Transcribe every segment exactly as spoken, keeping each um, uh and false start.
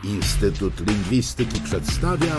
Instytut Lingwistyki przedstawia...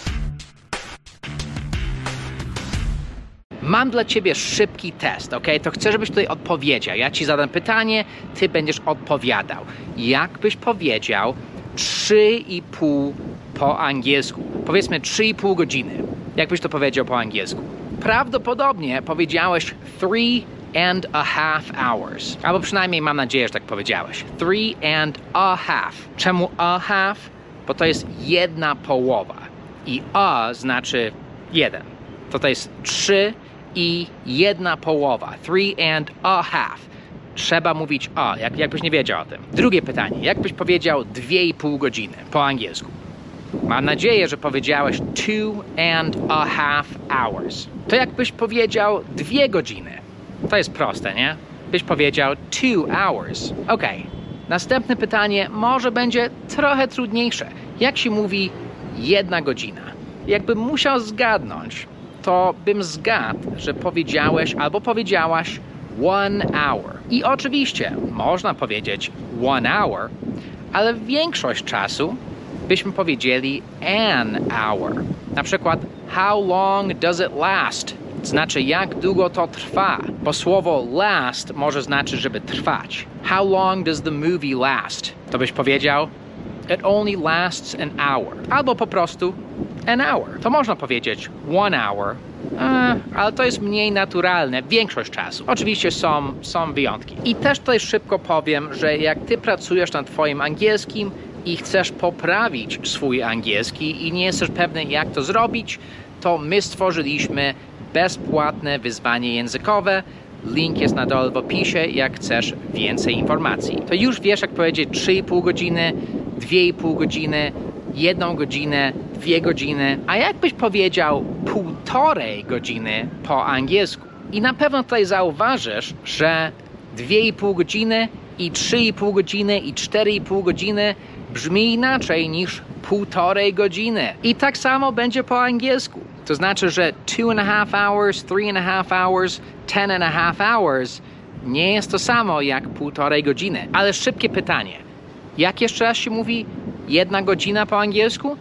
Mam dla ciebie szybki test, ok? To chcę, żebyś tutaj odpowiedział. Ja ci zadam pytanie, ty będziesz odpowiadał. Jak byś powiedział trzy i pół po angielsku? Powiedzmy trzy i pół godziny. Jak byś to powiedział po angielsku? Prawdopodobnie powiedziałeś three and a half hours. Albo przynajmniej mam nadzieję, że tak powiedziałeś. Three and a half. Czemu a half? Bo to jest jedna połowa. I a znaczy jeden. To to jest trzy i jedna połowa. Three and a half. Trzeba mówić a, jak, jakbyś nie wiedział o tym. Drugie pytanie. Jak byś powiedział dwie i pół godziny po angielsku? Mam nadzieję, że powiedziałeś two and a half hours. To jakbyś powiedział dwie godziny. To jest proste, nie? Byś powiedział two hours. Ok. Następne pytanie może będzie trochę trudniejsze. Jak się mówi jedna godzina? Jakbym musiał zgadnąć, to bym zgadł, że powiedziałeś albo powiedziałaś one hour. I oczywiście można powiedzieć one hour, ale większość czasu byśmy powiedzieli an hour. Na przykład how long does it last? Znaczy jak długo to trwa, bo słowo last może znaczyć, żeby trwać. How long does the movie last? To byś powiedział it only lasts an hour. Albo po prostu an hour. To można powiedzieć one hour, e, ale to jest mniej naturalne większość czasu. Oczywiście są, są wyjątki. I też tutaj szybko powiem, że jak ty pracujesz nad twoim angielskim i chcesz poprawić swój angielski i nie jesteś pewny, jak to zrobić, to my stworzyliśmy bezpłatne wyzwanie językowe. Link jest na dole w opisie, jak chcesz więcej informacji. To już wiesz, jak powiedzieć trzy i pół godziny, dwie i pół godziny, jedną godzinę, dwie godziny, a jakbyś powiedział półtorej godziny po angielsku. I na pewno tutaj zauważysz, że dwie i pół godziny i trzy i pół godziny i cztery i pół godziny brzmi inaczej niż półtorej godziny. I tak samo będzie po angielsku. To znaczy, że two and a half hours, three and a half hours, ten and a half hours nie jest to samo jak półtorej godziny. Ale szybkie pytanie. Jak jeszcze raz się mówi jedna godzina po angielsku?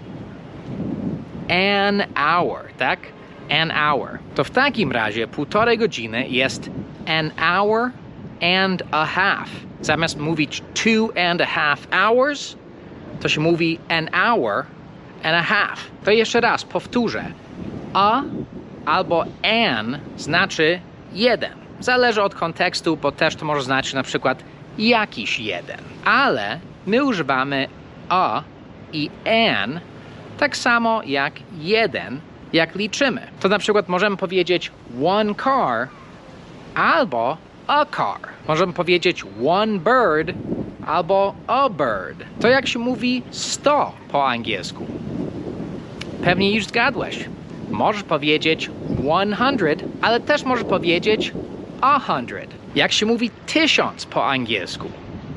An hour, tak? An hour. To w takim razie półtorej godziny jest an hour and a half. Zamiast mówić two and a half hours, to się mówi an hour and a half. To jeszcze raz powtórzę. A albo an znaczy jeden. Zależy od kontekstu, bo też to może znaczyć na przykład jakiś jeden. Ale my używamy a i an tak samo jak jeden, jak liczymy. To na przykład możemy powiedzieć one car albo a car. Możemy powiedzieć one bird albo a bird. To jak się mówi sto po angielsku. Pewnie już zgadłeś. Możesz powiedzieć one hundred, ale też możesz powiedzieć a hundred. Jak się mówi tysiąc po angielsku.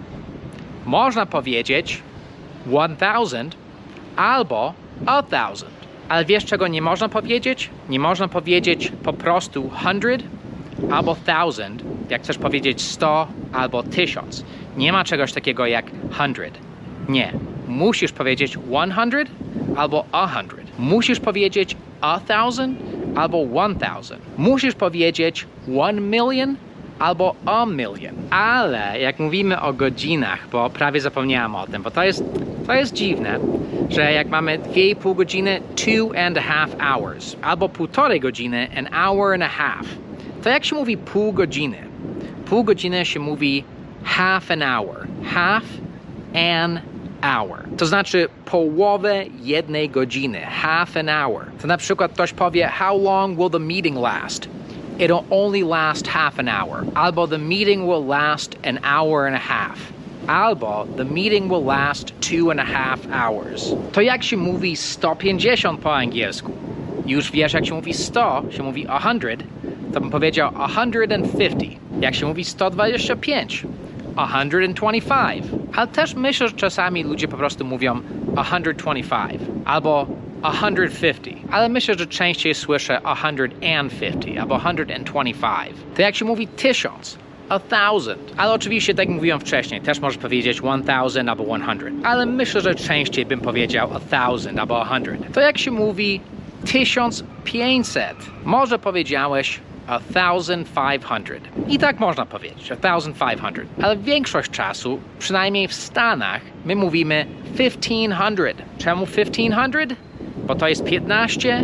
Można powiedzieć one thousand albo a thousand. Ale wiesz, czego nie można powiedzieć? Nie można powiedzieć po prostu hundred albo thousand, jak chcesz powiedzieć sto albo tysiąc. Nie ma czegoś takiego jak hundred. Nie. Musisz powiedzieć one hundred albo a hundred. Musisz powiedzieć a thousand albo one thousand. Musisz powiedzieć one million albo a million. Ale jak mówimy o godzinach, bo prawie zapomniałam o tym, bo to jest, to jest dziwne, że jak mamy dwie i pół godziny, two and a half hours, albo półtorej godziny, an hour and a half. To jak się mówi pół godziny? Pół godziny się mówi half an hour. Half an hour. To znaczy połowę jednej godziny. Half an hour. To na przykład ktoś powie, how long will the meeting last? It'll only last half an hour. Albo the meeting will last an hour and a half. Albo the meeting will last two and a half hours. To jak się mówi sto pięćdziesiąt po angielsku? Już wiesz, jak się mówi sto, się mówi a hundred, to bym powiedział one hundred fifty. Jak się mówi sto dwadzieścia pięć, one hundred twenty-five. Ale też myślę, że czasami ludzie po prostu mówią one hundred twenty-five albo one hundred fifty. Ale myślę, że częściej słyszę one hundred fifty albo one hundred twenty-five. To jak się mówi tysiąc? a thousand. Ale oczywiście, tak jak mówiłem wcześniej, też możesz powiedzieć one thousand albo one hundred. Ale myślę, że częściej bym powiedział a thousand albo a hundred. To jak się mówi tysiąc pięćset. Może powiedziałeś a thousand five hundred. I tak można powiedzieć, a thousand five hundred. Ale większość czasu, przynajmniej w Stanach, my mówimy fifteen hundred. Czemu fifteen hundred? Bo to jest piętnaście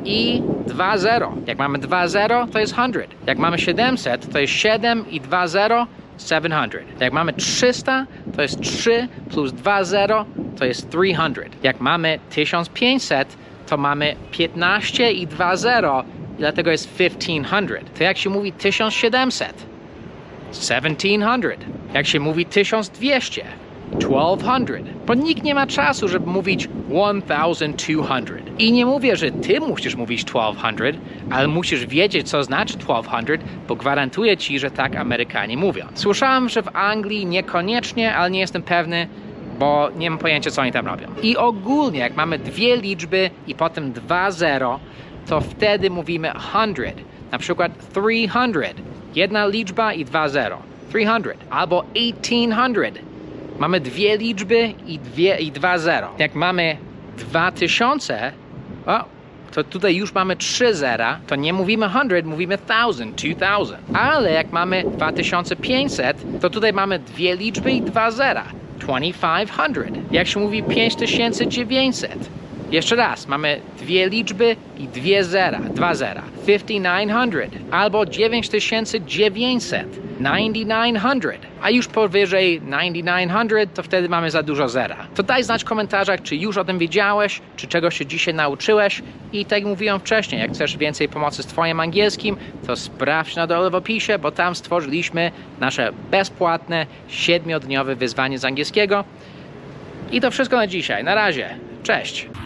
i dwa zero. Jak mamy dwa zero, to jest hundred. Jak mamy siedemset, to jest siedem i dwa zero, seven hundred. Jak mamy trzysta, to jest trzy plus dwa zero, to jest three hundred. Jak mamy tysiąc pięćset, to mamy piętnaście i dwa zero, i dlatego jest fifteen hundred. To jak się mówi tysiąc siedemset? seventeen hundred. Jak się mówi tysiąc dwieście? twelve hundred. Bo nikt nie ma czasu, żeby mówić one thousand two hundred. I nie mówię, że ty musisz mówić twelve hundred, ale musisz wiedzieć, co znaczy twelve hundred, bo gwarantuję ci, że tak Amerykanie mówią. Słyszałem, że w Anglii niekoniecznie, ale nie jestem pewny, bo nie mam pojęcia, co oni tam robią. I ogólnie, jak mamy dwie liczby i potem dwa zero, to wtedy mówimy hundred. Na przykład three hundred. Jedna liczba i dwa zero. three hundred. Albo eighteen hundred. Mamy dwie liczby i, dwie, i dwa zero. Jak mamy dwa tysiące, o, to tutaj już mamy trzy zera, to nie mówimy hundred, mówimy thousand, two thousand. Ale jak mamy dwa tysiące pięćset, to tutaj mamy dwie liczby i dwa zera. twenty-five hundred. Jak się mówi pięć tysięcy dziewięćset? Jeszcze raz, mamy dwie liczby i dwie zera, dwa zera. fifty-nine hundred albo dziewięć tysięcy dziewięćset. ninety-nine hundred. A już powyżej ninety-nine hundred, to wtedy mamy za dużo zera. To daj znać w komentarzach, czy już o tym wiedziałeś, czy czegoś się dzisiaj nauczyłeś. I tak jak mówiłem wcześniej, jak chcesz więcej pomocy z twoim angielskim, to sprawdź na dole w opisie, bo tam stworzyliśmy nasze bezpłatne, siedmiodniowe wyzwanie z angielskiego. I to wszystko na dzisiaj. Na razie. Cześć!